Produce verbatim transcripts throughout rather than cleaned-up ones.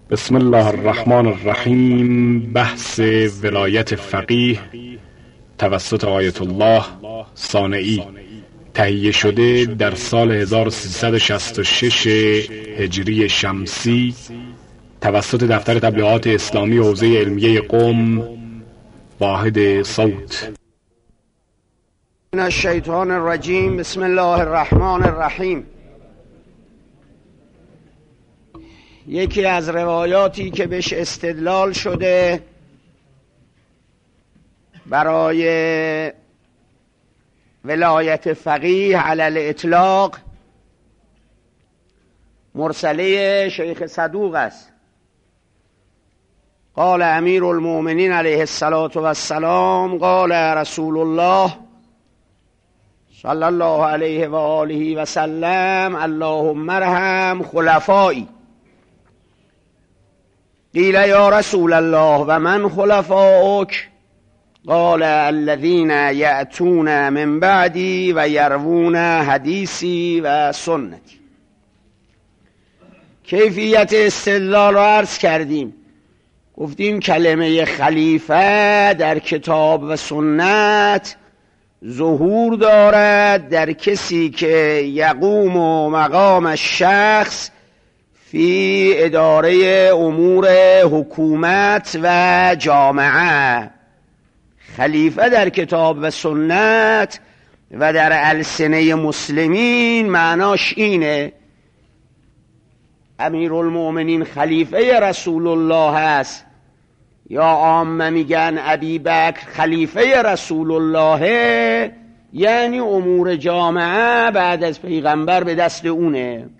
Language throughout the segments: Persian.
بسم الله الرحمن الرحیم. بحث ولایت فقیه توسط آیت الله صانعی تهیه شده در سال هزار و سیصد و شصت و شش هجری شمسی توسط دفتر تبلیغات اسلامی حوزه علمیه قم. واحد صوت. من الشیطان الرجیم. بسم الله الرحمن الرحیم. یکی از روایاتی که بهش استدلال شده برای ولایت فقیه علی الاطلاق مرسله شیخ صدوق است. قال امیر المؤمنین علیه الصلاة والسلام قال رسول الله صلی الله علیه و آله و سلم اللهم ارحم خلفایی. قیل یا رسول الله و من خلفاؤک؟ قال الذین یأتون من بعدی و یروون حدیثی و سنتی. کیفیت استدلال را عرض کردیم. گفتیم کلمه خلیفه در کتاب و سنت ظهور دارد در کسی که یقوم و مقام الشخص فی اداره امور حکومت و جامعه. خلیفه در کتاب و سنت و در السنه مسلمین معناش اینه امیر المؤمنین خلیفه رسول الله است، یا عامه میگن ابی بکر خلیفه رسول الله، یعنی امور جامعه بعد از پیغمبر به دست اونه.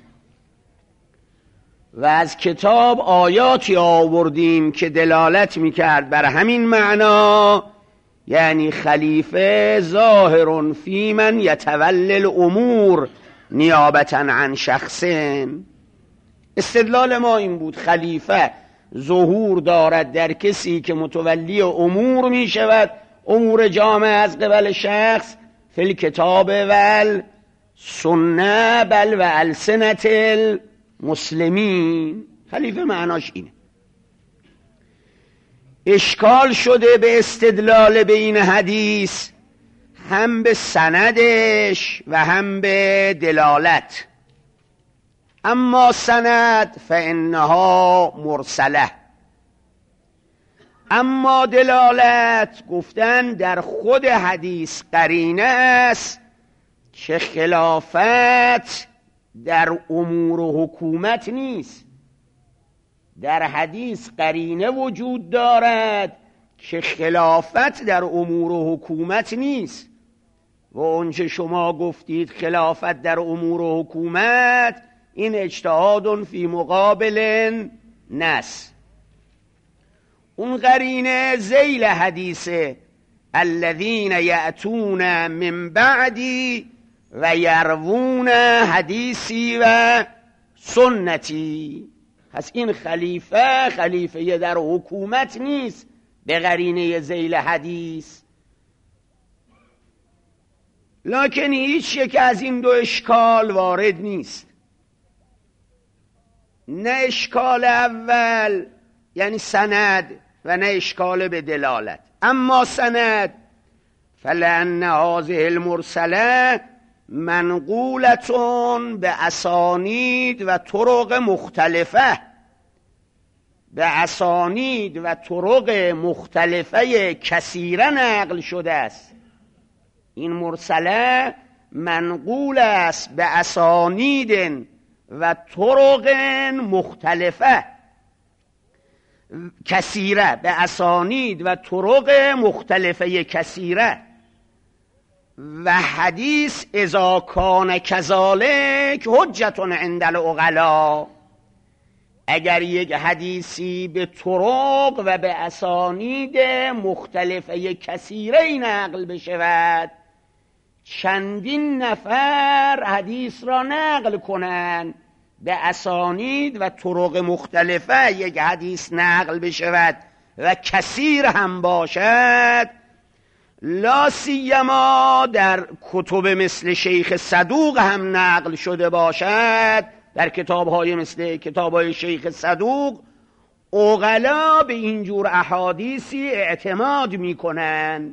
و از کتاب آیاتی آوردیم که دلالت میکرد بر همین معنا، یعنی خلیفه ظاهر فی من یتولی الامور نیابتا عن شخصین. استدلال ما این بود خلیفه ظهور دارد در کسی که متولی امور می شود، امور جامعه از قبل شخص، فی الکتاب و سنه بل و السنت المسلمین. خلیفه معناش اینه. اشکال شده به استدلال به این حدیث، هم به سندش و هم به دلالت. اما سند فانها مرسله، اما دلالت گفتن در خود حدیث قرینه است که خلافت در امور و حکومت نیست. در حدیث قرینه وجود دارد که خلافت در امور و حکومت نیست. و اونچه شما گفتید خلافت در امور و حکومت، این اجتهاد فی مقابل نص. اون قرینه ذیل حدیثه الذین یأتون من بعدی و یروون حدیثی و سنتی. پس این خلیفه خلیفه در حکومت نیست به قرینه ذیل حدیث. لکن هیچ یک از این دو اشکال وارد نیست. نه اشکال اول یعنی سند و نه اشکال به دلالت. اما سند فلأن هذه المرسله منقولتون به اسانید و طرق مختلفه، به اسانید و طرق مختلفه کثیره نقل شده است. این مرسله منقول است به اسانید و طرق مختلفه کثیره، به اسانید و طرق مختلفه کثیره. و حدیث اذا کان کذالک حجت عند العقلا. اگر یک حدیثی به طرق و به اسانید مختلفه کثیره نقل بشود، چندین نفر حدیث را نقل کنند، به اسانید و طرق مختلفه یک حدیث نقل بشود و کثیر هم باشد، لا سیما در کتب مثل شیخ صدوق هم نقل شده باشد، در کتاب‌های مثل کتاب‌های شیخ صدوق، عقلا به اینجور احادیثی اعتماد میکنن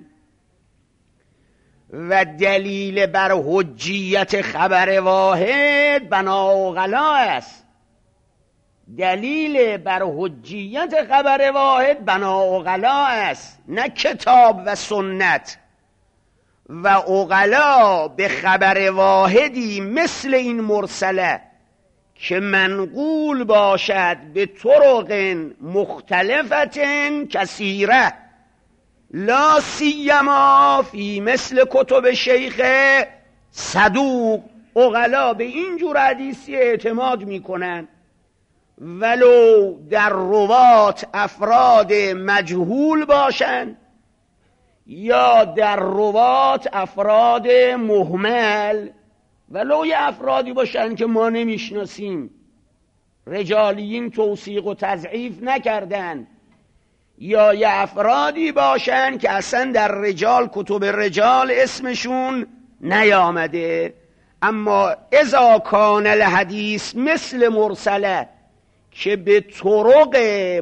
و دلیل بر حجیت خبر واحد بنا عقلا است. دلیل بر حجیت خبر واحد بنا عقلا است، نه کتاب و سنت. و عقلا به خبر واحدی مثل این مرسله که منقول باشد به طرق مختلفت کثیره، لا سیما فی مثل کتب شیخ صدوق. عقلا به این جور حدیثی اعتماد میکنن ولو در روات افراد مجهول باشن یا در روات افراد مهمل، ولو یه افرادی باشن که ما نمیشناسیم، رجالیین توثیق و تضعیف نکردن، یا یه افرادی باشن که اصلا در رجال کتب رجال اسمشون نیامده. اما اذا کان الحدیث مثل مرسله که به طرق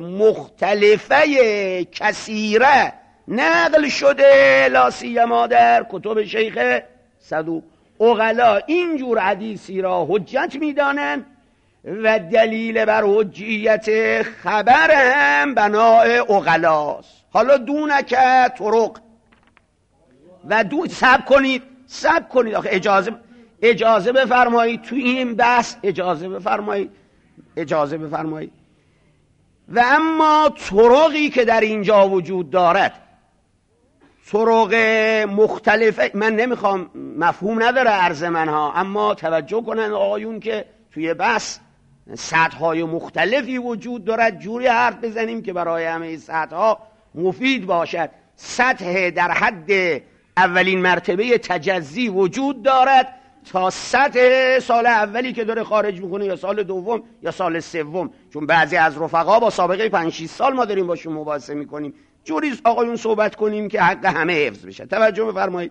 مختلفه کثیره نقل شده، لا سیما در کتب شیخ صدوق، عقلا اینجور حدیثی را حجت میدانند و دلیل بر حجیت خبر هم بنای عقلاست. حالا دونک طرق و دو سب کنید سب کنید آخه اجازه اجازه بفرمایید تو این بحث، اجازه بفرمایید اجازه بفرمایید و اما طرقی که در اینجا وجود دارد، طرق مختلفه، من نمیخوام، مفهوم نداره عرض منها، اما توجه کنن آقایون که توی بحث سطح‌های مختلفی وجود دارد، جوری حرف بزنیم که برای همه سطح‌ها مفید باشد. سطح در حد اولین مرتبه تجزی وجود دارد تا سطح سال اولی که داره خارج میکنه یا سال دوم یا سال سوم، چون بعضی از رفقا با سابقه پنج شش سال ما داریم باشون مباحثه میکنیم. جوری آقایون صحبت کنیم که حق همه حفظ بشه. توجه بفرمایید.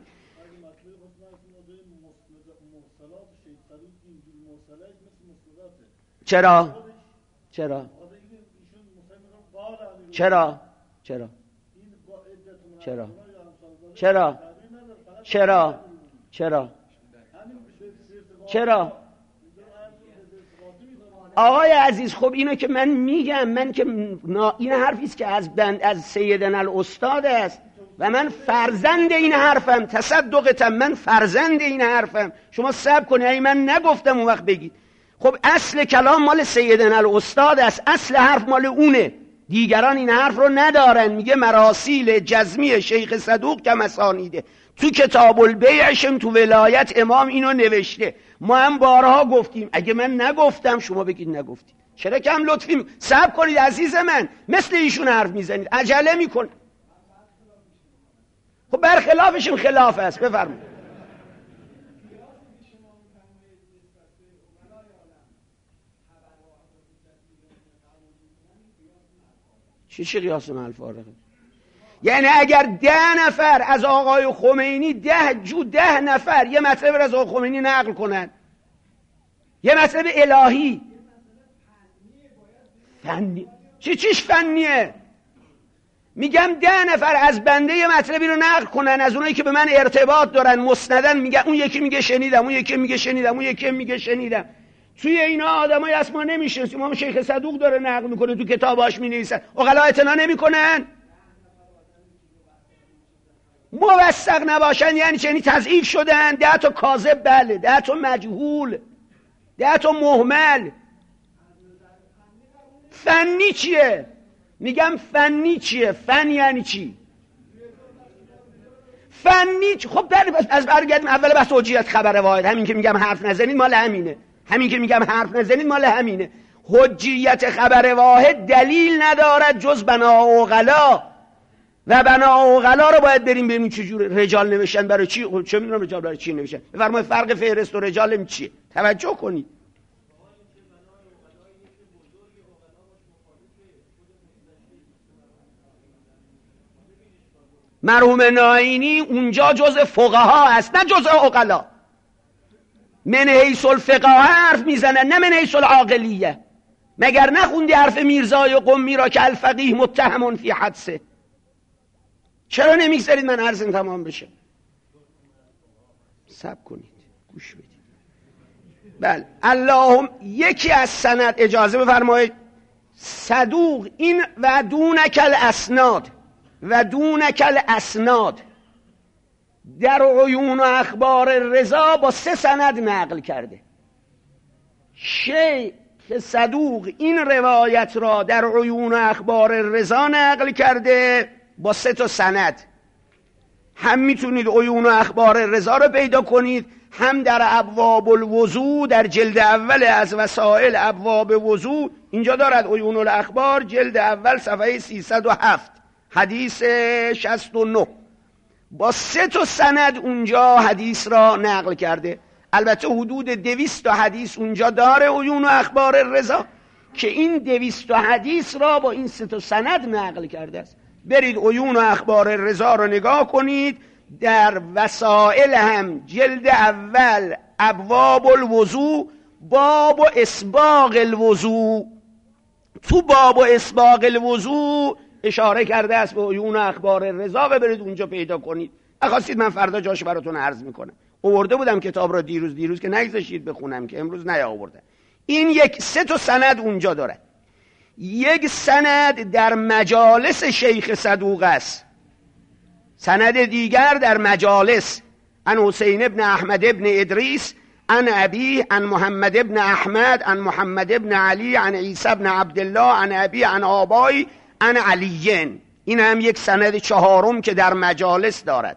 چرا؟ چرا؟ چرا؟ چرا؟ چرا؟ چرا؟ چرا؟ چرا؟ چرا؟ آقای عزیز خب اینو که من میگم، من که این حرفی است که از بند از سیدنا الاستاد است و من فرزند این حرفم، تصدقتم، من فرزند این حرفم. شما صبر کنید، ای من نگفتم اون وقت بگید. خب اصل کلام مال سیدنا الاستاد است، اصل حرف مال اونه، دیگران این حرف رو ندارن. میگه مراسیل جزمی شیخ صدوق که مسانیده، تو کتاب البیعشم تو ولایت امام اینو نوشته. ما هم بارها گفتیم، اگه من نگفتم شما بگید نگفتید. چرا کم لطفی صبر کنید عزیز من، مثل ایشون حرف میزنید، عجله میکن. خب برخلافشم خلاف است. بفرمایید. چی چی قیاس مع الفارقه؟ یعنی اگر ده نفر از آقای خمینی، ده جو ده نفر یه مطلب از آقای خمینی نقل کنن، یه مطلب الهی فنی، چی چیش فنیه؟ میگم ده نفر از بنده یه مطلبی رو نقل کنن، از اونایی که به من ارتباط دارن مسندن، میگه اون یکی میگه شنیدم، اون یکی میگه شنیدم، اون یکی میگه شنیدم. توی اینا آدمای از ما نمیشناسیم. امام شیخ صدوق داره نقل میکنه، تو کتاباش مینویسن، عقلا اعتنا نمیکنن. موثق نباشن یعنی چه؟ یعنی تضعیف شدن. ده تا کاذب، بله، ده تا مجهول، ده تا مهمل. فنی چیه؟ میگم فنی چیه؟ فن یعنی چی؟ فنی چی؟ خب در از برگردیم اول بحث حجیت خبر واحد. همین که میگم حرف نزنید مال همینه، همین که میگم حرف نزنید مال همینه. حجیت خبر واحد دلیل ندارد جز بنا عقلا، و بنا عقلا رو باید بریم ببینیم چجوره. رجال نوشتن برای چی؟ چه میدونم رجال برای چی نوشتن. بفرمایید فرق فهرست و رجال چیه؟ توجه کنید. مرحوم ناینی اونجا جز فقها است، نه جز عقلا. من حیث الفقه حرف میزنن، نه من حیث العاقلیه. مگر نخوندی حرف میرزای قمی را که الفقیه متهم فی حدثه؟ چرا نمیگذارید من عرضم تمام بشه؟ صبر کنید، گوش بدید. بله، اللهم یکی از سند، اجازه بفرمایید، صدوق این و دونک الاسناد و دونک الاسناد در عیون و اخبار رضا با سه سند نقل کرده. شیخ صدوق این روایت را در عیون و اخبار رضا نقل کرده با سه تا سند. هم میتونید عیون و اخبار رضا رو پیدا کنید، هم در ابواب الوضوء در جلد اول از وسائل ابواب وضوء اینجا دارد عیون الاخبار جلد اول صفحه سیصد و هفت حدیث شصت و نه با سه تا سند اونجا حدیث را نقل کرده. البته حدود دویست تا حدیث اونجا داره عیون و اخبار رضا که این دویست تا حدیث را با این سه تا سند نقل کرده است. برید عیون و اخبار رضا رو نگاه کنید، در وسائل هم جلد اول ابواب الوضوء باب و اسباغ الوضوء، تو باب و اسباغ الوضوء اشاره کرده است به عیون و اخبار رضا و برید اونجا پیدا کنید. اخواستید من فردا جاش براتون عرض میکنم. آورده بودم کتاب را دیروز دیروز که نگذاشتید بخونم که امروز نیاوردم. این یک سه تا سند اونجا داره. یک سند در مجالس شیخ صدوق است، سند دیگر در مجالس عن حسین ابن احمد ابن ادریس عن ابی عن محمد ابن احمد عن محمد ابن علی عن عیسی ابن عبدالله عن ابی عن آبای عن علیین. این هم یک سند چهارم که در مجالس دارد.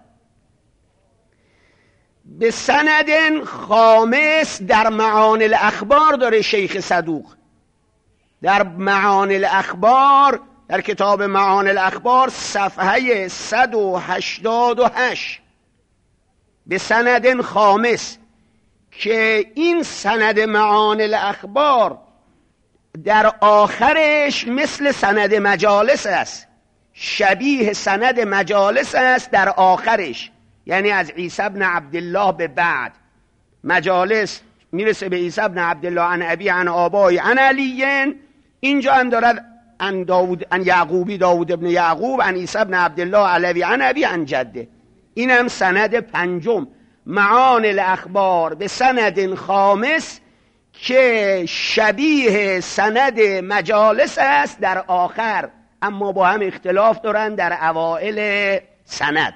به سند خامس در معانی الاخبار داره شیخ صدوق، در معانی الاخبار در کتاب معانی الاخبار صفحه صد و هشتاد و هشت به سند خامس که این سند معانی الاخبار در آخرش مثل سند مجالس است، شبیه سند مجالس است در آخرش، یعنی از عیسی ابن عبدالله به بعد مجالس میرسه به عیسی ابن عبدالله عن ابی عن آبای عن علیین. اینجا هم دارد عن داود عن یعقوبی داود ابن یعقوب عن عیسی ابن عبدالله علوی عن ابی عن جده. این هم سند پنجم معانی الاخبار به سند خامس که شبیه سند مجالس است در آخر، اما با هم اختلاف دارن در اوائل سند.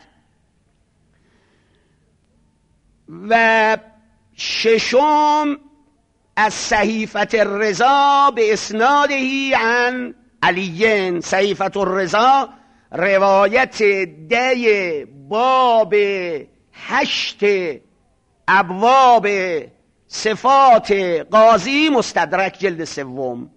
و ششم از صحیفه الرضا به اسنادهی عن علیین. صحیفه الرضا روایت ده باب هشت ابواب صفات قاضی مستدرک جلد سوم،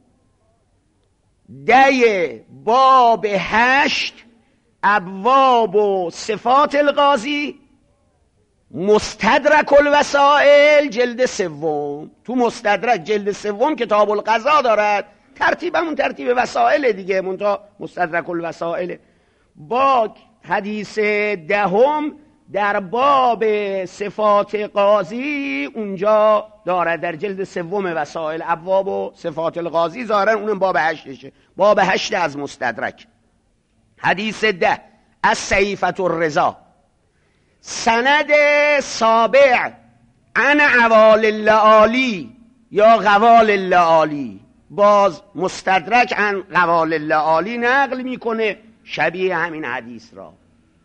ده باب هشت ابواب و صفات القاضی مستدرک الوسائل جلد سوم. تو مستدرک جلد سوم کتاب القضا دارد، ترتیب همون ترتیب وسائل دیگه، منتها مستدرک الوسائل. با حدیث دهم در باب صفات قاضی اونجا دارد، در جلد سوم وسائل ابواب و صفات القاضی ظاهرا اونم باب هشتشه، باب هشت از مستدرک. حدیث ده از صحیفه الرضا سند سابع عن عوال اللعالی یا غوال اللعالی، باز مستدرک عن غوال اللعالی نقل میکنه شبیه همین حدیث را.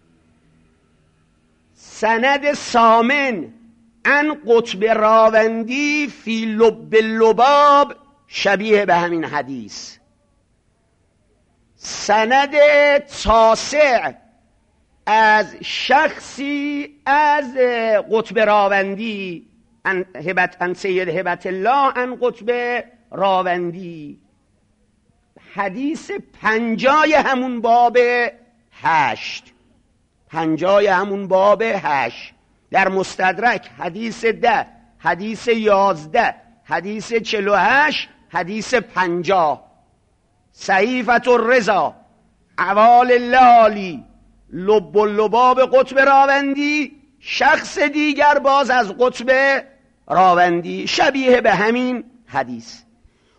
سند سامن عن قطب راوندی فی لب اللباب شبیه به همین حدیث. سند تاسع از شخصی از قطب راوندی ان هبت ان سید هبت الله ان قطب راوندی، حدیث پنجای همون باب هشت، پنجای همون باب هشت. در مستدرک حدیث ده، حدیث یازده، حدیث چلو هشت، حدیث پنجاه. صحیفه الرضا عوال اللعالی لب اللباب قطب راوندی، شخص دیگر باز از قطب راوندی شبیه به همین حدیث.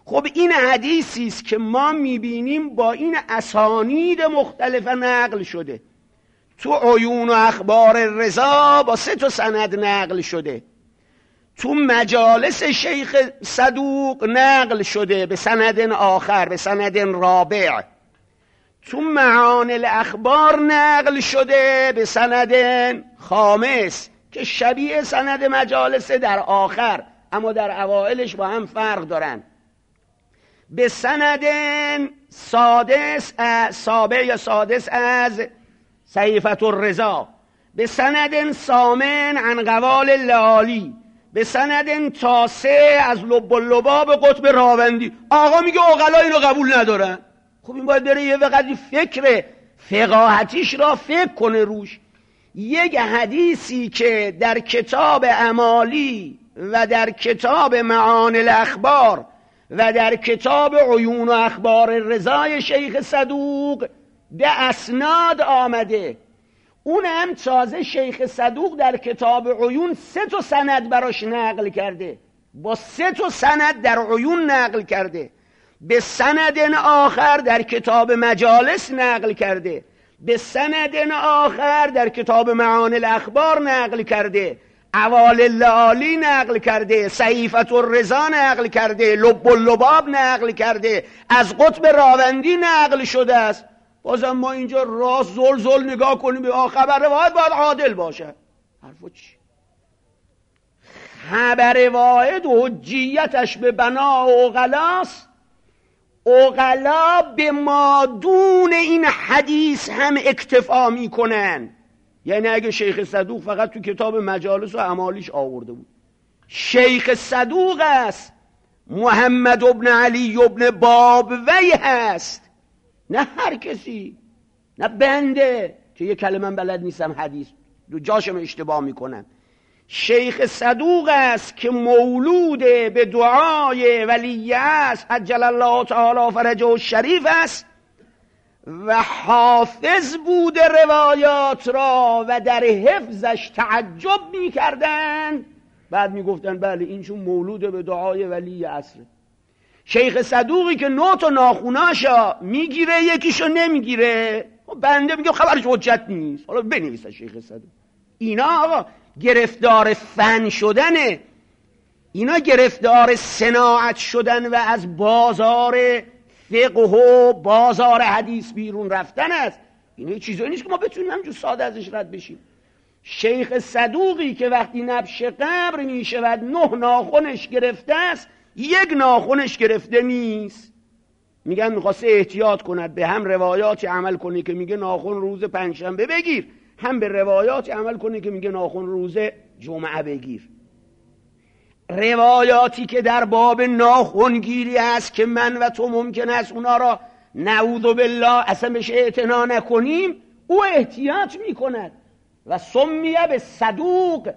خب این حدیثی است که ما میبینیم با این اسانید مختلف نقل شده. تو عیون و اخبار رضا با سه تا سند نقل شده، تو مجالس شیخ صدوق نقل شده به سند آخر، به سند رابع، تو معانی الاخبار نقل شده به سند خامس که شبیه سند مجالس در آخر اما در اوائلش با هم فرق دارن، به سند سادس سابع یا سادس از صحیفة الرضا، به سند ثامن عن قوال لالی، به سند تاسع از لب اللباب قطب راوندی. آقا میگه عقلا اینو قبول ندارن. خب این باید بره یه وقتی فکر فقاهتیش را فکر کنه روش. یک حدیثی که در کتاب امالی و در کتاب معانی الاخبار و در کتاب عیون و اخبار رضای شیخ صدوق به اسناد آمده، اون هم تازه شیخ صدوق در کتاب عیون سه تا سند براش نقل کرده، با سه تا سند در عیون نقل کرده، به سند آخر در کتاب مجالس نقل کرده، به سند آخر در کتاب معانی الاخبار نقل کرده، اوال لالی نقل کرده، صحیفة الرضا نقل کرده، لب اللباب نقل کرده، از قطب راوندی نقل شده است. بازم ما اینجا راست زل زل نگاه کنیم به خبر روایت باید عادل باشه. حرفو چی؟ خبر واحد حجیتش به بنا عقلاست. عقلا به مادون این حدیث هم اکتفا میکنن. یعنی اگه شیخ صدوق فقط تو کتاب مجالس و امالیش آورده بود، شیخ صدوق است، محمد ابن علی ابن بابوی هست، نه هر کسی، نه بنده که یه کلمه بلد نیستم حدیث دو جاشم اشتباه میکنم. شیخ صدوق است که مولود به دعای ولی است عجل الله تعالی فرجه الشریف است و حافظ بوده روایات را و در حفظش تعجب میکردن، بعد میگفتن بله این چون مولود به دعای ولی عصره. شیخ صدوقی که نوت و ناخوناشا میگیره یکیشو نمیگیره، بنده میگه خبرش حجت نیست، حالا بنویسه شیخ صدوق. اینا آقا گرفتار فن شدنه، اینا گرفتار صناعت شدن و از بازار فقه و بازار حدیث بیرون رفتن است. این چیزایی نیست که ما بتونیم همجور ساده ازش رد بشیم. شیخ صدوقی که وقتی نبش قبر میشود نه ناخنش گرفته است، یک ناخنش گرفته نیست، میگن میخواسته احتیاط کند، به هم روایاتی عمل کنی که میگه ناخن روز پنجشنبه بگیر، هم به روایاتی عمل کنی که میگه ناخن روز جمعه بگیر. روایاتی که در باب ناخنگیری است که من و تو ممکن است اونا را نعوذ بالله اصلا بهش اعتنا نکنیم، او احتیاط میکند و سمیه به صدوق.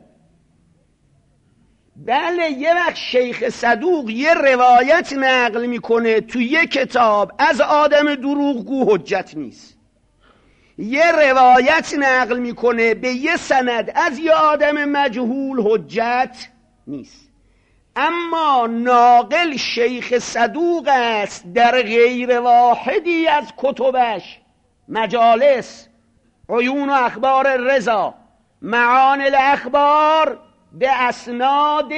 بله یه وقت شیخ صدوق یه روایت نقل میکنه تو یه کتاب از آدم دروغگو، حجت نیست. یه روایت نقل میکنه به یه سند از یه آدم مجهول، حجت نیست. اما ناقل شیخ صدوق است در غیر واحدی از کتبش، مجالس، عیون و اخبار رضا، معانی الاخبار، به اسناد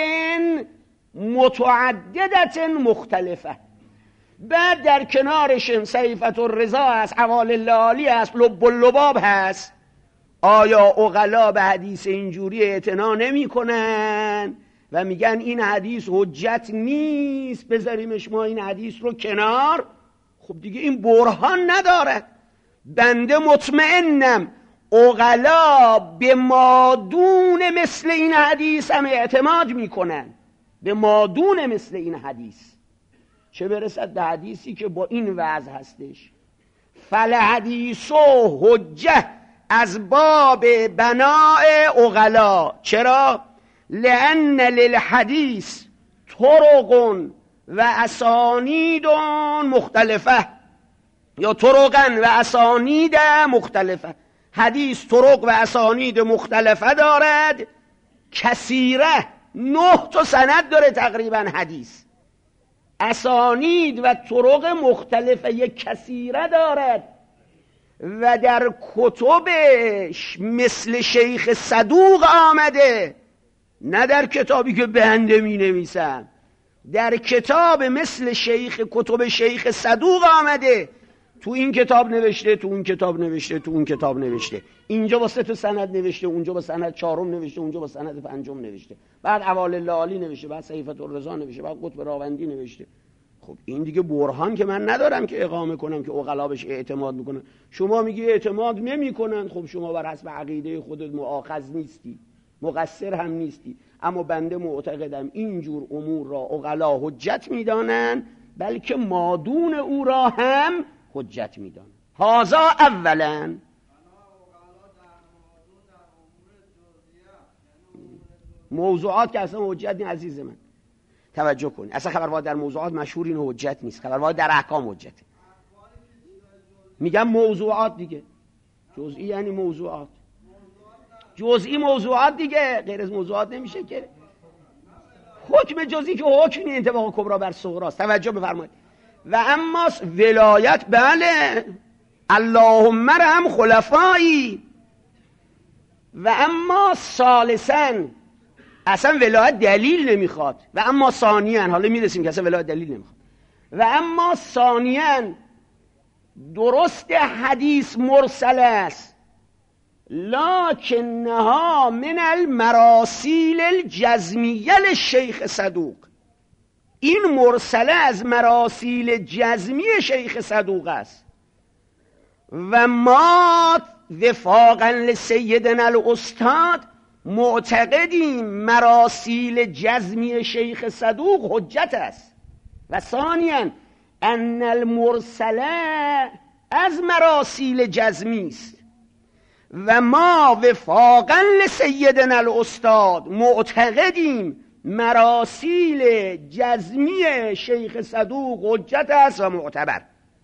متعددت مختلفه. بعد در کنارش صحیفة الرضا هست، اوال لالی هست، لب اللباب هست. آیا عقلا به حدیث اینجوری اعتنا نمی کنن و میگن این حدیث حجت نیست، بذاریمش ما این حدیث رو کنار؟ خب دیگه این برهان ندارد. بنده مطمئنم عقلا به مادون مثل این حدیث هم اعتماد میکنن، به مادون مثل این حدیث، چه برسد به حدیثی که با این وضع هستش. فالحدیث و حجه از باب بناء عقلا. چرا؟ لأن للحدیث طرق و اسانید مختلفه، یا طرقا و اسانید مختلفه. حدیث طرق و اسانید مختلفه دارد، کثیره، نه تا سند داره تقریبا حدیث. اسانید و طرق مختلفه کثیره دارد و در کتبش مثل شیخ صدوق آمده، نه در کتابی که بنده می نویسم، در کتاب مثل شیخ کتب شیخ صدوق آمده. تو این کتاب نوشته، تو اون کتاب نوشته، تو اون کتاب نوشته، اینجا با سه تا سند نوشته، اونجا با سند چهارم نوشته، اونجا با سند پنجم نوشته، بعد اول لالی نوشته، بعد صحیفه الرضا نوشته، بعد قطب راوندی نوشته. خب این دیگه برهان که من ندارم که اقامه کنم که عقلا بهش اعتماد میکنن. شما میگی اعتماد نمیکنن، خب شما بر حسب عقیده خودت مؤاخذ نیستی، مقصر هم نیستی، اما بنده معتقدم اینجور امور را عقلا حجت میدانن، بلکه مادون او را هم حجت میدانن. هذا اولا. موضوعات که اصلا حجت نیست عزیز من، توجه کن. اصلا خبرواد در موضوعات مشهور این حجت نیست، خبرواد در احکام حجته. میگم موضوعات دیگه، جزئی یعنی موضوعات، جزئی موضوعات دیگه، غیر از موضوعات نمیشه که. حکم جزئی که حکم نیست، انطباق کبرا بر صغراست. توجه بفرمایید. و اما ولایت، بله اللهم رحم خلفایی. و اما ثالثاً اصلا ولایت دلیل نمیخواد. و اما ثانیاً، حالا میرسیم که اصلا ولایت دلیل نمیخواد. و اما ثانیاً درست حدیث مرسل است، لکنها من المراسیل الجزمیه للشیخ صدوق. این مرسله از مراسیل جزمی شیخ صدوق است. و ما وفاقا لسیدنا الاستاد معتقدیم مراسیل جزمی شیخ صدوق حجت است. و ثانیاً ان المرسله از مراسیل جزمی است. و ما وفاقا لسیدنا الاستاد معتقدیم مراسیل جزمی شیخ صدوق حجت است و معتبر.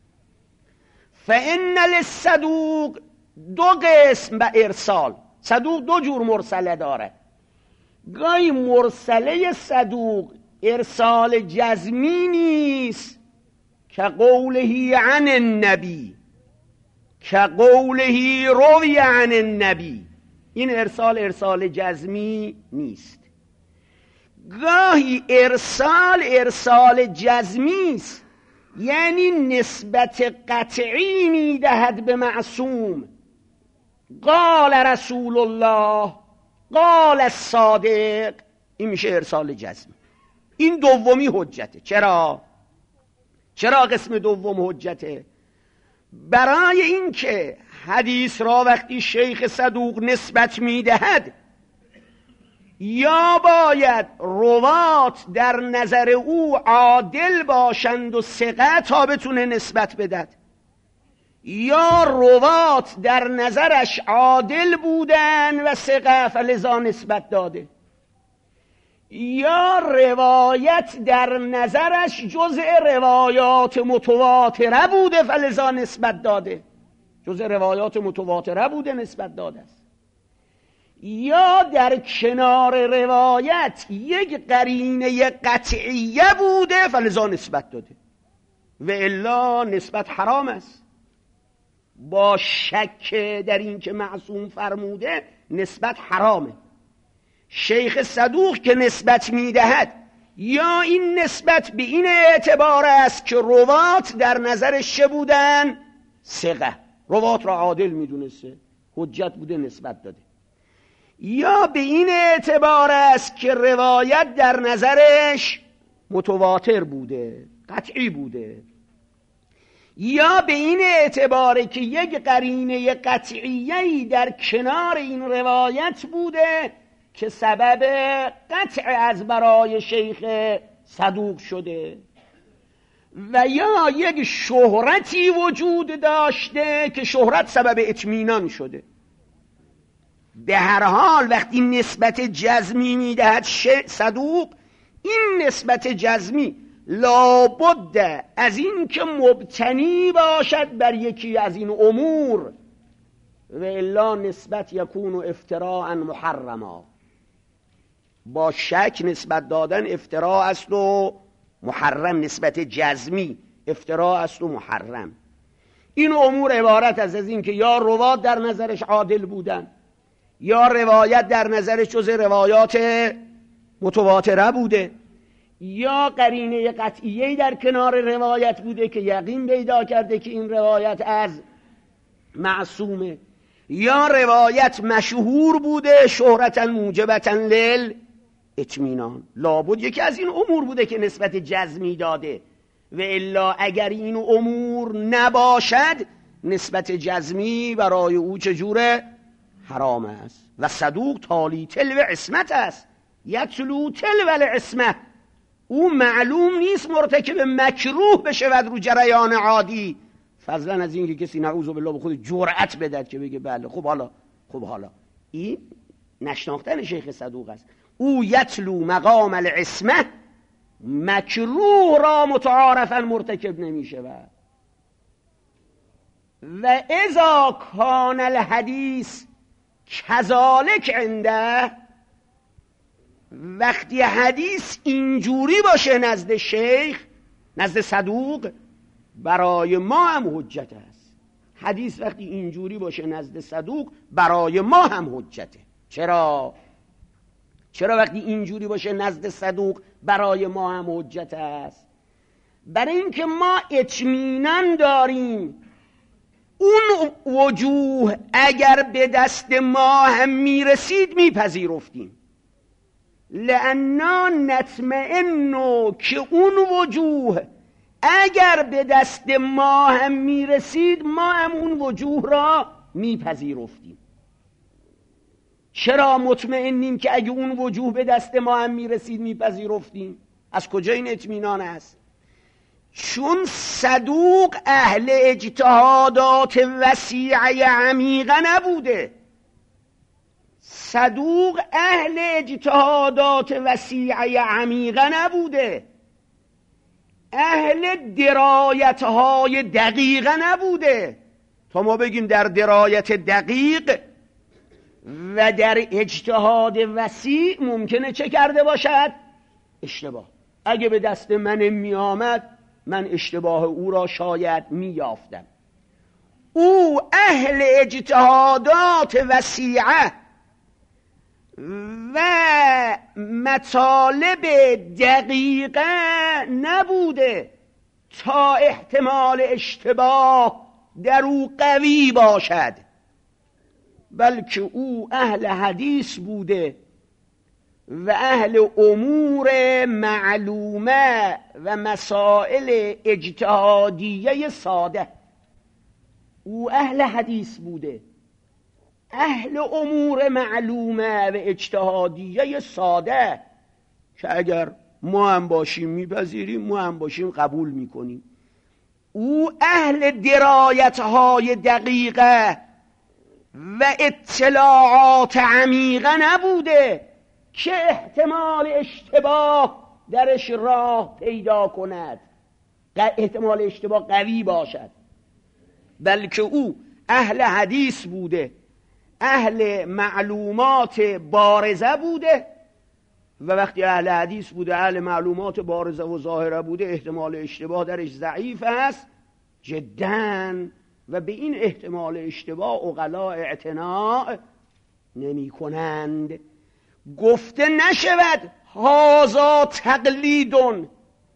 فان للصدوق دو قسم و ارسال. صدوق دو جور مرسله داره. گاهی مرسله صدوق ارسال جزمی نیست، که قوله عن النبی، که قوله روی عن النبی، این ارسال ارسال جزمی نیست. گاهی ارسال ارسال جزمی است، یعنی نسبت قطعی میدهد به معصوم. قال رسول الله، قال الصادق، این میشه ارسال جزمی. این دومی حجته. چرا؟ چرا قسم دوم حجته؟ برای اینکه حدیث را وقتی شیخ صدوق نسبت میدهد، یا باید روات در نظر او عادل باشند و ثقه تا بتونه نسبت بدهد، یا روات در نظرش عادل بودن و ثقه فلذا نسبت داده، یا روایت در نظرش جزء روایات متواتره بوده فلذا نسبت داده، جزء روایات متواتره بوده نسبت داده است، یا در کنار روایت یک قرینه قطعیه بوده فلذا نسبت داده، و الا نسبت حرام است. با شک در این که معصوم فرموده نسبت حرامه. شیخ صدوق که نسبت میدهد، یا این نسبت به این اعتبار است که روات در نظرش چه بودن؟ ثقه، روات را عادل میدونسته، حجت بوده نسبت داده، یا به این اعتبار است که روایت در نظرش متواتر بوده، قطعی بوده، یا به این اعتباره که یک قرینه قطعیه‌ای در کنار این روایت بوده که سبب قطع از برای شیخ صدوق شده، و یا یک شهرتی وجود داشته که شهرت سبب اطمینان شده. به هر حال وقتی نسبت جزمی میدهد صدوق، این نسبت جزمی لابد از این که مبتنی باشد بر یکی از این امور، و الا نسبت یکون افتراء محرما. با شک نسبت دادن افتراء است و محرم نسبت جزمی افتراء است و محرم. این امور عبارت از از این که یا روات در نظرش عادل بودن، یا روایت در نظرش جز روایات متواتره بوده، یا قرینه قطعیه‌ای در کنار روایت بوده که یقین پیدا کرده که این روایت از معصومه، یا روایت مشهور بوده شهرتا موجبتا لیل اطمینان. لابد یکی از این امور بوده که نسبت جزمی داده، و الا اگر این امور نباشد نسبت جزمی برای او چجوره؟ حرام است. و صدوق تالی تلو عصمت است، یتلو تلو العصمت، او معلوم نیست مرتکب مکروه بشود رو جریان عادی، فضلا از این که کسی نعوذ بالله به خود جرأت بدهد که بگه بله خب حالا خب حالا این نشناختن شیخ صدوق است. او یتلو مقام العصمه، مکروه را متعارفا مرتکب نمی شود. و اذا کان الحدیث کذالک عنده، وقتی حدیث اینجوری باشه نزد شیخ، نزد صدوق، برای ما هم حجت است. حدیث وقتی اینجوری باشه نزد صدوق برای ما هم حجته. چرا؟ چرا وقتی اینجوری باشه نزد صدوق برای ما هم حجت است؟ برای اینکه ما اطمینان داریم اون وجوه اگر به دست ما هم میرسید میپذیرفتیم، لأننا نطمئن که اون وجوه اگر به دست ما هم میرسید ما هم اون وجوه را میپذیرفتیم. چرا مطمئنیم که اگه اون وجوه به دست ما هم میرسید میپذیرفتیم؟ از کجا این اطمینان است؟ چون صدوق اهل اجتهادات وسیعه عمیقه نبوده. صدوق اهل اجتهادات وسیعه عمیقه نبوده، اهل درایت های دقیقه نبوده تا ما بگیم در درایت دقیق و در اجتهاد وسیع ممکنه چه کرده باشد؟ اشتباه. اگه به دست من می آمد من اشتباه او را شاید می یافتم. او اهل اجتهادات وسیعه و مطالب دقیقه نبوده تا احتمال اشتباه در او قوی باشد، بلکه او اهل حدیث بوده و اهل امور معلومه و مسائل اجتهادیه ساده. او اهل حدیث بوده، اهل امور معلومه و اجتهادیه ساده که اگر ما هم باشیم میپذیریم، ما هم باشیم قبول میکنیم. او اهل درایت های دقیقه و اطلاعات عمیقه نبوده که احتمال اشتباه درش راه پیدا کند، احتمال اشتباه قوی باشد، بلکه او اهل حدیث بوده، اهل معلومات بارزه بوده. و وقتی اهل حدیث بوده، اهل معلومات بارزه و ظاهره بوده، احتمال اشتباه درش ضعیف است جداً، و به این احتمال اشتباه عقلا اعتناء نمی کنند. گفته نشود هازا تقلیدون،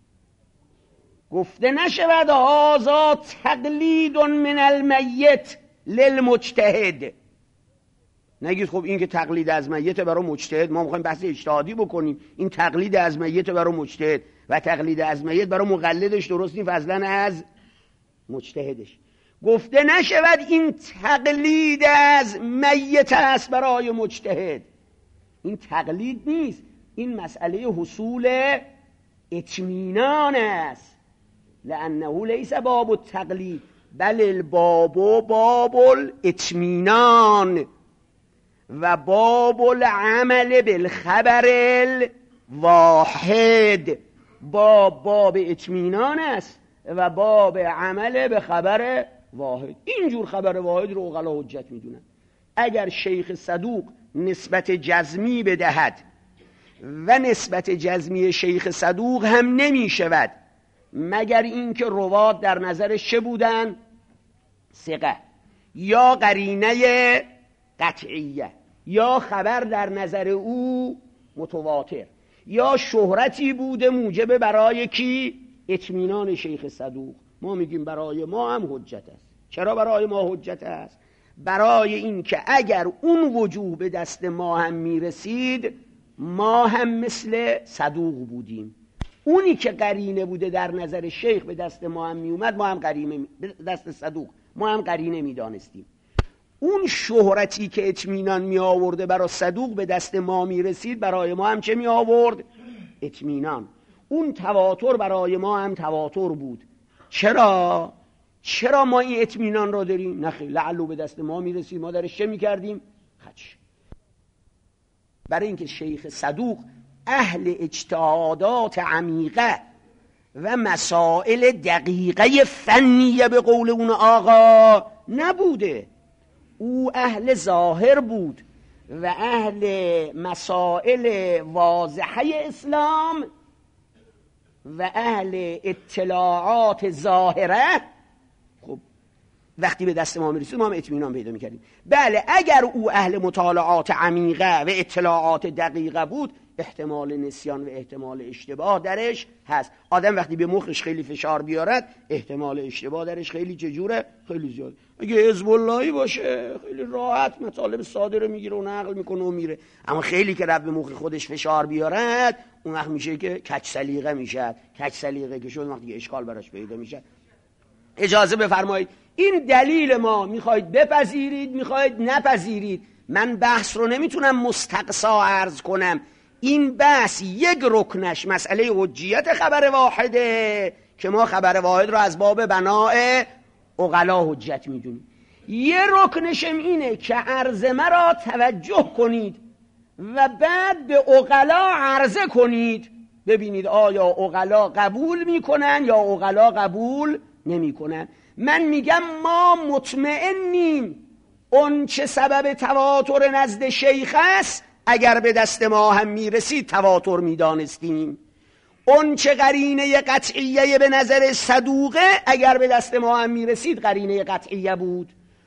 گفته نشود هازا تقلیدون من المیت للمجتهد. نگید خب این که تقلید از میت برای مجتهد، ما میخوایم بحث اجتهادی بکنیم، این تقلید از میت برای مجتهد و تقلید از میت برای مقلدش درست نیست، فضلا از مجتهدش. گفته نشود این تقلید از میت است برای مجتهد، این تقلید نیست، این مسئله حصول اطمینان است. لانه لیس باب التقلید بل الباب باب الاطمینان و باب العمل بالخبر الواحد. باب باب اطمینان است و باب عمل به خبر واحد. اینجور خبر واحد رو عقلا حجت میدونن. اگر شیخ صدوق نسبت جزمی بدهد و نسبت جزمی شیخ صدوق هم نمی شود مگر اینکه روات در نظرش چه بودن؟ ثقه یا قرینه قطعیه یا خبر در نظر او متواتر یا شهرتی بوده موجب برای کی؟ اطمینان شیخ صدوق. ما میگیم برای ما هم حجت است. چرا برای ما حجت است؟ برای این که اگر اون وجوه به دست ما هم میرسید ما هم مثل صدوق بودیم. اونی که قرینه بوده در نظر شیخ به دست ما هم میومد ما هم قرینه به دست صدوق ما هم قرینه میدانستیم. اون شهرتی که اطمینان می آورده برای صدوق به دست ما می رسید برای ما هم چه می آورد؟ اطمینان. اون تواتر برای ما هم تواتر بود. چرا؟ چرا ما این اطمینان را داریم؟ نخیر، لعلو به دست ما می رسید ما درش چه می کردیم؟ خدش. برای اینکه شیخ صدوق اهل اجتهادات عمیقه و مسائل دقیقه فنیه به قول اون آقا نبوده. او اهل ظاهر بود و اهل مسائل واضحه اسلام و اهل اطلاعات ظاهره. خب وقتی به دست ما میرسید ما هم اطمینان پیدا میکردیم. بله اگر او اهل مطالعات عمیقه و اطلاعات دقیقه بود احتمال نسیان و احتمال اشتباه درش هست. آدم وقتی به مخش خیلی فشار بیارد احتمال اشتباه درش خیلی چجوره؟ خیلی زیاد. اگه حزب اللهی باشه خیلی راحت مطالب ساده رو میگیره و نقل میکنه و میره. اما خیلی که رب به مخ خودش فشار بیارد اون وقت میشه که کج سلیقه میشه. کج سلیقه که شد وقتی اشکال براش پیدا میشه. اجازه بفرمایید این دلیل ما، میخواید بپذیرید میخواید نپذیرید. من بحث رو نمیتونم مستقصا عرض کنم. این بحث یک رکنش مسئله حجیت خبر واحده که ما خبر واحد رو از باب بناء عقلا حجت میدونیم. یه رکنشم اینه که عرض مرا توجه کنید و بعد به عقلا عرضه کنید ببینید آیا عقلا قبول میکنن یا عقلا قبول نمیکنن. من میگم ما مطمئنیم اون چه سبب تواتر نزد شیخ است اگر به دست ما هم میرسید تواتر میدانستیم. اون چه قرینه قطعیه به نظر صدوقه اگر به دست ما هم میرسید قرینه قطعیه بود.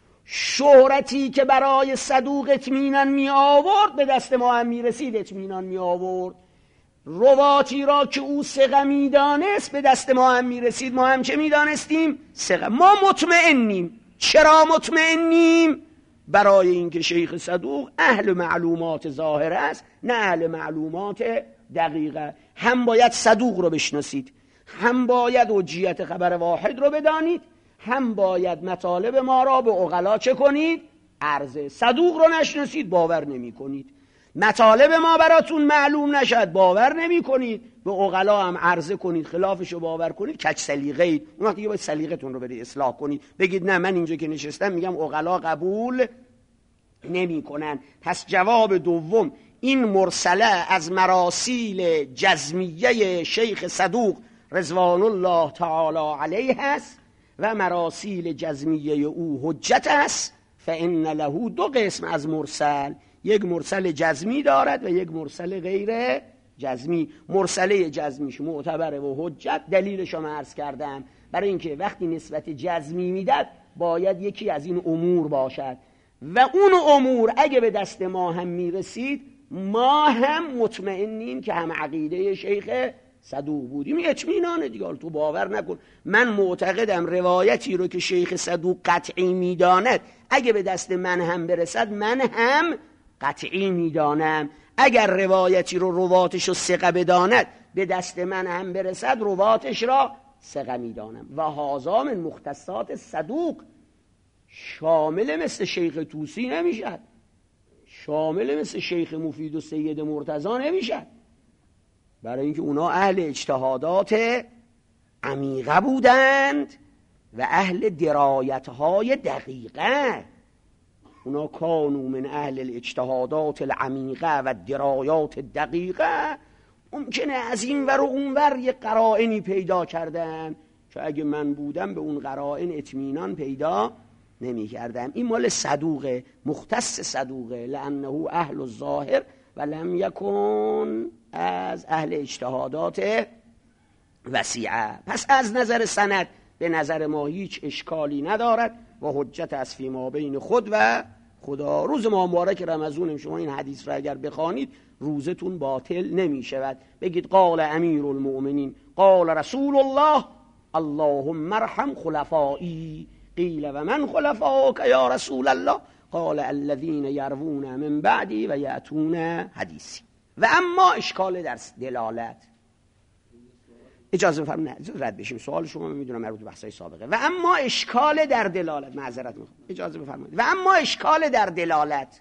شهرتی که برای صدوق اطمینان می آورد به دست ما هم میرسید اطمینان می آورد. رواتی را که او ثقه میدانست به دست ما هم میرسید ما هم چه میدانستیم؟ ثقه. ما مطمئنیم. چرا مطمئنیم؟ برای اینکه شیخ صدوق اهل معلومات ظاهره است نه اهل معلومات دقیقه. هم باید صدوق رو بشناسید، هم باید حجیت خبر واحد رو بدانید، هم باید مطالب ما را به عقلا چه کنید؟ عرضه. صدوق رو نشناسید باور نمی کنید. مطالب ما براتون معلوم نشد باور نمی کنید. به عقلا هم عرضه کنید خلافش رو باور کنید کج سلیقه اید. اون وقتی که باید سلیقتون رو برید اصلاح کنید. بگید نه من اینجا که نشستم میگم عقلا قبول نمی کنن. پس جواب دوم این مرسله از مراسیل جزمیه شیخ صدوق رضوان الله تعالی علیه است و مراسیل جزمیه او حجت است. فإن له دو قسم از مرسل، یک مرسل جزمی دارد و یک مرسل غیر جزمی. مرسله جزمیش معتبره و حجت. دلیلش رو عرض کردم برای اینکه وقتی نسبت جزمی میداد باید یکی از این امور باشد و اون امور اگه به دست ما هم میرسید ما هم مطمئنیم که هم عقیده شیخ صدوق بودیم. اطمینانه دیگه. تو باور نکن من معتقدم روایتی رو که شیخ صدوق قطعی میداند اگه به دست من هم برسد من هم قطعی میدانم. اگر روایتی رو رواتش رو ثقه بداند به دست من هم برسد رواتش را ثقه میدانم. و هذا من مختصات صدوق. شامل مثل شیخ طوسی نمیشد، شامل مثل شیخ مفید و سید مرتضی نمیشد، برای اینکه اونا اهل اجتهادات عمیقه بودند و اهل درایت‌های دقیقه. اونا کانوا من اهل الاجتهادات العمیقه و درایات دقیقه. ممکنه از این ور و اون ور یه قرائنی پیدا کردن که اگه من بودم به اون قرائن اطمینان پیدا نمی کردم. این مال صدوقه، مختص صدوقه، لانه اهل الظاهر و لم یکن از اهل اجتهادات وسیعه. پس از نظر سند به نظر ما هیچ اشکالی ندارد و حجت از فیما بین خود و خدا. روز مبارک رمضان شما این حدیث را اگر بخوانید روزتون باطل نمی شود. بگید قال امیر المؤمنین قال رسول الله اللهم ارحم خلفایی. قیل و من خلفاؤک یا رسول الله؟ قال الذین یروون من بعدی و یأتون حدیثی. و اما اشکال در دلالت، اجازه بفرمایید رد بشیم، سوال شما من میدونم مربوط به بحث‌های سابقه. و اما اشکال در دلالت، معذرت میخوام، اجازه بفرمایید. و اما اشکال در دلالت،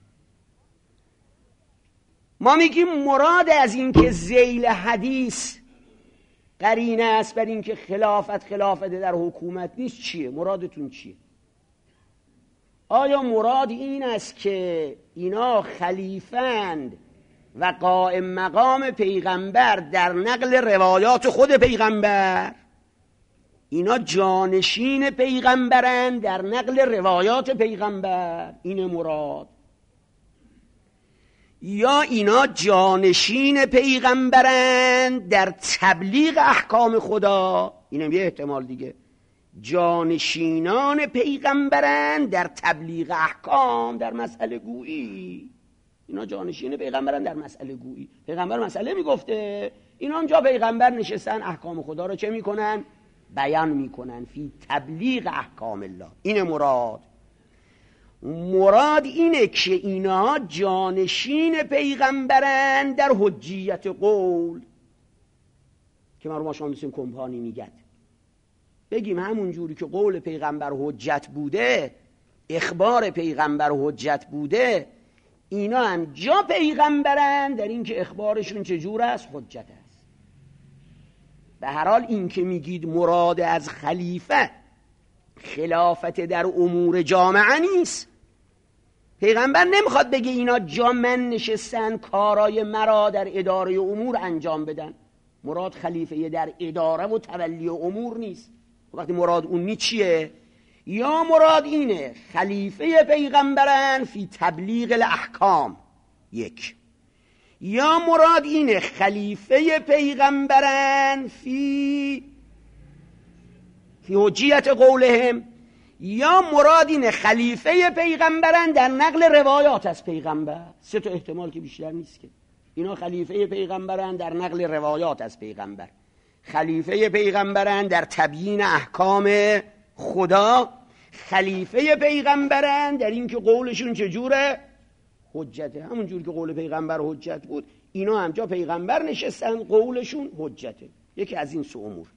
ما میگیم مراد از این که ذیل حدیث قرینه است بر این که خلافت خلافت در حکومت نیست چیه؟ مرادتون چیه؟ آیا مراد این است که اینا خلیفند و قائم مقام پیغمبر در نقل روایات خود پیغمبر، اینا جانشین پیغمبرن در نقل روایات پیغمبر، این مراد؟ یا اینا جانشین پیغمبرن در تبلیغ احکام خدا؟ اینم یه احتمال دیگه. جانشینان پیغمبرن در تبلیغ احکام، در مسئله گویی. اینا جانشین پیغمبرن در مسئله گویی. پیغمبر مسئله میگفته، اینا هم جا پیغمبر نشستن احکام خدا رو چه میکنن؟ بیان میکنن. فی تبلیغ احکام الله. این مراد. مراد اینه که اینا جانشین پیغمبرن در حجیت قول، که ما رو ما شما میسیم کمپانی میگد. بگیم همون جوری که قول پیغمبر حجت بوده، اخبار پیغمبر حجت بوده، اینا هم جا پیغمبرن در این که اخبارشون چجور است؟ حجت است. به هر حال این که میگید مراد از خلیفه خلافت در امور جامعه نیست. پیغمبر نمیخواد بگه اینا جا من نشستن کارای مرا در اداره امور انجام بدن. مراد خلیفه در اداره و تولی امور نیست. وقتی مراد اون نی چیه؟ یا مراد اینه خلیفه پیغمبرن فی تبلیغ الاحکام، یک. یا مراد اینه خلیفه پیغمبرن فی فی حجیت قولهم. یا مراد اینه خلیفه پیغمبرن در نقل روایات از پیغمبر. سه تا احتمال که بیشتر نیست که. اینا خلیفه پیغمبرن در نقل روایات از پیغمبر، خلیفه پیغمبرن در تبیین احکام خدا، خلیفه پیغمبرن در این که قولشون چجوره؟ حجته. همون جور که قول پیغمبر حجت بود، اینا هم جا پیغمبر نشستن قولشون حجته. یکی از این سه امور.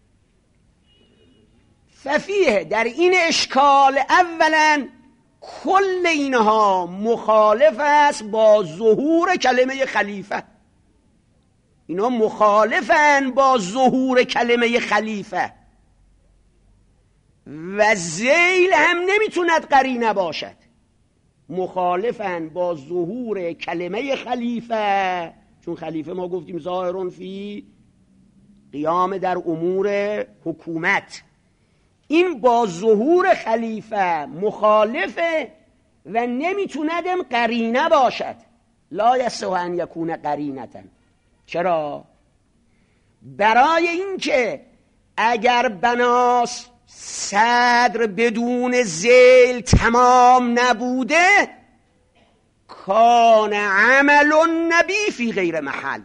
ففیه، در این اشکال اولا کل اینها مخالف است با ظهور کلمه خلیفه. اینا مخالفن با ظهور کلمه خلیفه و ذیل هم نمیتوند قرینه باشد. مخالفن با ظهور کلمه خلیفه، چون خلیفه ما گفتیم ظاهرون فی قیام در امور حکومت. این با ظهور خلیفه مخالفه و نمیتوندم قرینه باشد. لا یصح ان یکون قرینةً. چرا؟ برای اینکه اگر بناس صدر بدون ذیل تمام نبوده، کان عمل النبی فی غیر محل.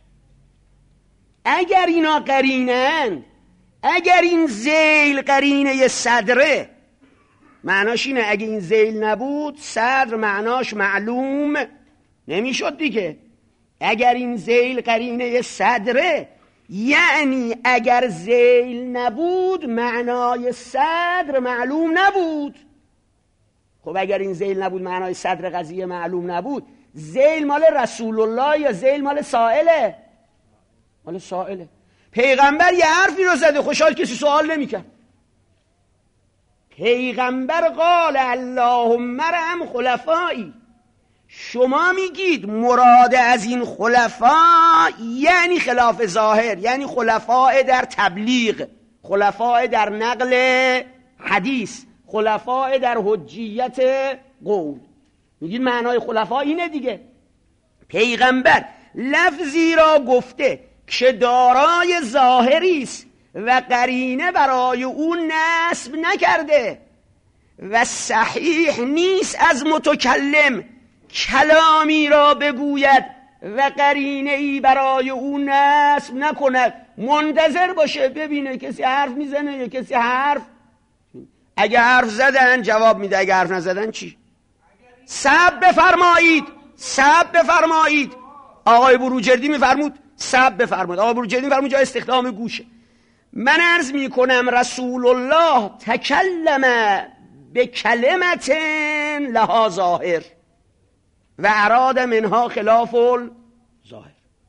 اگر اینا قرینند، اگر این ذیل قرینه صدره، معناش اینه اگه این ذیل نبود صدر معناش معلوم نمیشد دیگه. اگر این ذیل قرینه صدره، یعنی اگر ذیل نبود معنای صدر معلوم نبود. خب اگر این ذیل نبود معنای صدر قضیه معلوم نبود، ذیل مال رسول الله یا ذیل مال سائله؟ مال سائله. پیغمبر یه حرفی رو زده، خوشحال کسی سوال نمیکرد. پیغمبر قال اللهم ارحم خلفایی. شما میگید مراد از این خلفا یعنی خلاف ظاهر، یعنی خلفاء در تبلیغ، خلفاء در نقل حدیث، خلفاء در حجیت قول. میگید معنای خلفا اینه دیگه. پیغمبر لفظی را گفته که دارای ظاهری است و قرینه برای او نصب نکرده و صحیح نیست از متکلم کلامی را بگوید و قرینه ای برای او نصب نکند، منتظر باشه ببینه کسی حرف میزنه یا کسی حرف، اگه حرف زدن جواب میده، اگه حرف نزدن چی؟ صبر بفرمایید، صبر بفرمایید. آقای بروجردی میفرمود صبر بفرمایید. آقای بروجردی میفرمود جای استخدام گوشه. من عرض میکنم رسول الله تکلم به کلمت لها ظاهر و اراد منها خلاف الظاهر،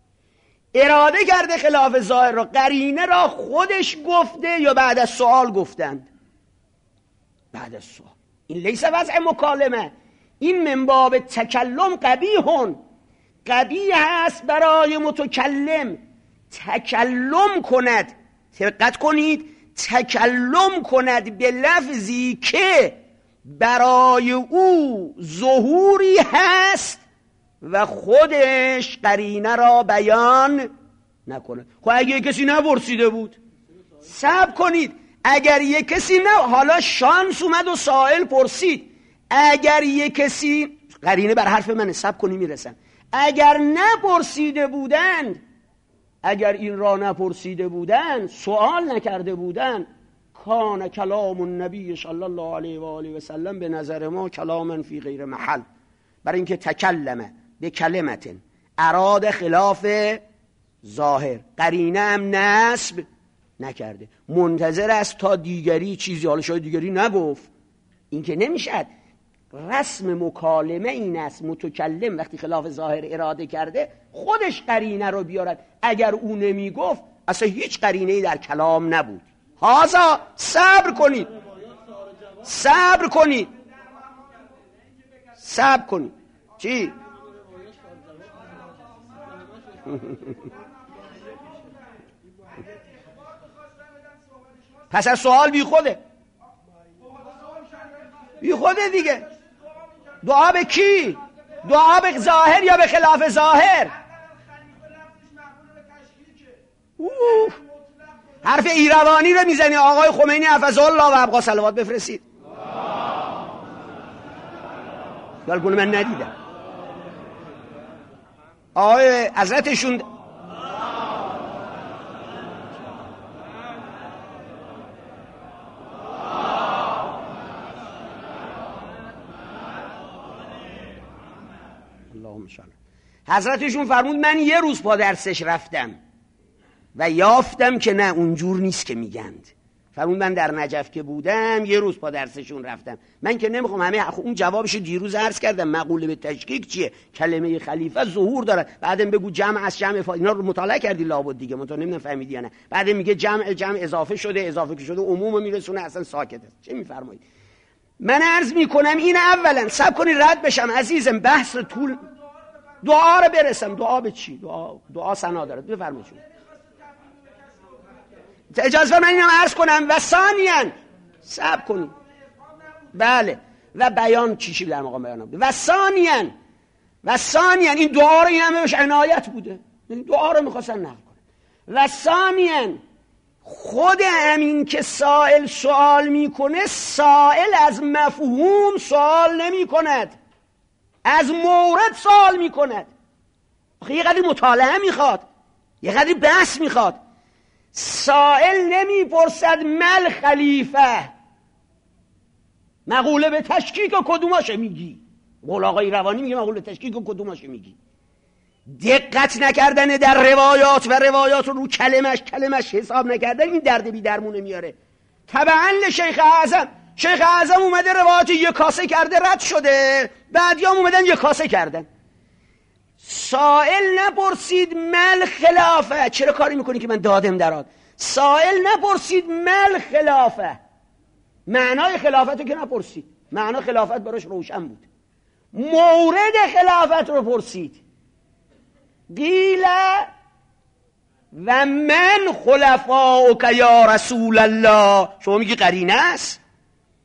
اراده کرده خلاف ظاهر را، قرینه را خودش گفته یا بعد از سوال گفتند؟ بعد از سوال. این لیس وضع مکالمه، این من باب تکلم قبیحون، قبیح است برای متکلم تکلم کند، دقت کنید، تکلم کند به لفظی که برای او ظهوری هست و خودش قرینه را بیان نکند. خب اگه کسی نپرسیده بود صبر کنید، اگر یک کسی نه، حالا شانس اومد و سائل پرسید، اگر یک کسی، قرینه بر حرف من، صبر کنی میرسن، اگر نپرسیده بودند، اگر این را نپرسیده بودند، سوال نکرده بودند، کان کلام النبی صلی الله علیه و آله و سلم به نظر ما کلاما فی غیر محل، برای اینکه تکلمه به کلمت اراد خلاف ظاهر، قرینه هم نصب نکرده، منتظر است تا دیگری چیزی، حالا شاید دیگری نگفت، این که نمیشد. رسم مکالمه این است متکلم وقتی خلاف ظاهر اراده کرده خودش قرینه رو بیارد، اگر او نمیگفت اصلا هیچ قرینه‌ای در کلام نبود. هازا صبر کنید، صبر کنید، صبر کنید. چی؟ پس از سوال بی خوده، بی خوده دیگه. دعا به کی؟ دعا به ظاهر یا به خلاف ظاهر؟ اوه. حرف ایروانی رو میزنی آقای خمینی حفظه الله و ابقا صلوات بفرستید. بالگونه من ندیدم آقای حضرتشون اللهم صل. حضرتشون فرمود من یه روز با درسش رفتم و یافتم که نه اونجور نیست که میگند. فرمود من در نجف که بودم یه روز با درسشون رفتم، من که نمیخوام همه اون جوابشو دیروز عرض کردم، مقوله به تشکیک چیه؟ کلمه خلیفه ظهور داره، بعدم بگو جمع از جمع فا... اینا رو مطالعه کردی لابد دیگه، من تو نمیدونم فهمیدی یا نه. بعدم میگه جمع جمع اضافه شده، اضافه که شده عموم میرسونه، اصلا ساکته. چه میفرمایید؟ من عرض میکنم این اولا صبر کنی رد بشم عزیزم، بحث طول دعا رو برسم. دعا به چی؟ دعا دعا ثنا داره، بفرمایید. اجازه من اینم عرض کنم و ثانیاً صبر کنید. بله و بیان چیشی در مقام بیان بوده. و ثانیاً و ثانیاً این دعا رو این همه بهش عنایت بوده، این دعا رو میخواستن نقل کنه. و ثانیاً خود همین که سائل سوال میکنه، سائل از مفهوم سوال نمی کند، از مورد سوال میکند. آخه یه قدری مطالعه میخواد، یه قدری بحث میخواد. سائل نمیپرسد مل خلیفه، مقوله به تشکیک و کدوماشه میگی؟ قول آقای روانی میگه مقوله به تشکیک و کدوماشه میگی؟ دقت نکردن در روایات و روایات رو رو کلمش کلمش حساب نکردن این درد بی درمونه میاره. تبعا لشیخ اعظم، شیخ اعظم اومده روایات یک کاسه کرده رد شده، بعدیام اومدن یک کاسه کردن. سائل نپرسید مل خلافه، چرا کاری میکنی که من دادم درات؟ سائل نپرسید مل خلافه، معنای خلافت رو که نپرسید، معنای خلافت براش روشن بود. مورد خلافت رو پرسید. قیل و من خلفاؤک یا رسول الله، شما میگی قرینه است.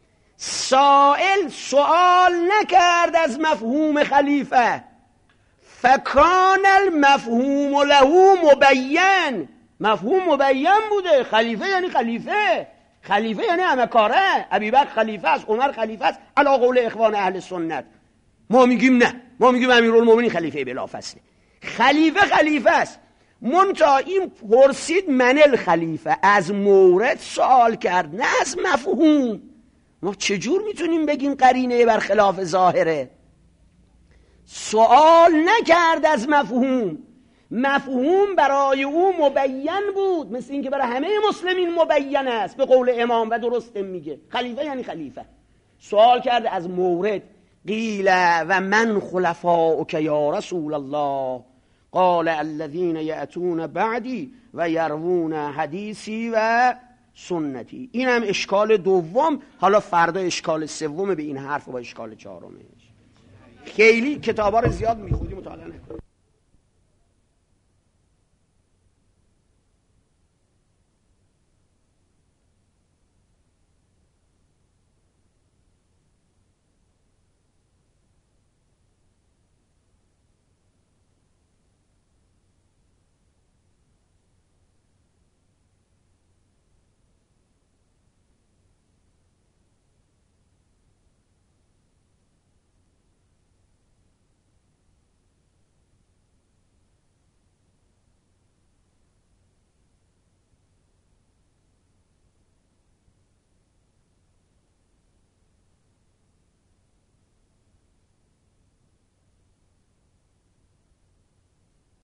سائل سوال نکرد از مفهوم خلیفه، فکان المفهوم له مبین، مفهوم مبین بوده. خلیفه یعنی خلیفه، خلیفه یعنی همه کاره. ابوبکر خلیفه است، عمر خلیفه است علی قول اخوان اهل سنت. ما میگیم نه، ما میگیم امیرالمومنین خلیفه بلافاصله. خلیفه خلیفه است. منتها این پرسید من الخلیفه، از مورد سوال کرد نه از مفهوم. ما چجور میتونیم بگیم قرینه برخلاف ظاهره؟ سوال نکرد از مفهوم، مفهوم برای او مبین بود، مثل این که برای همه مسلمین مبین است به قول امام و درست میگه خلیفه یعنی خلیفه. سوال کرد از مورد. قیل و من خلفاؤک یا رسول الله؟ قال الذين یأتون بعدی و یروون حدیثی و سنتی. این هم اشکال دوم. حالا فردا اشکال سوم به این حرف و اشکال چهارمش. خیلی کتابا رو زیاد میخونی مطالعه نکن.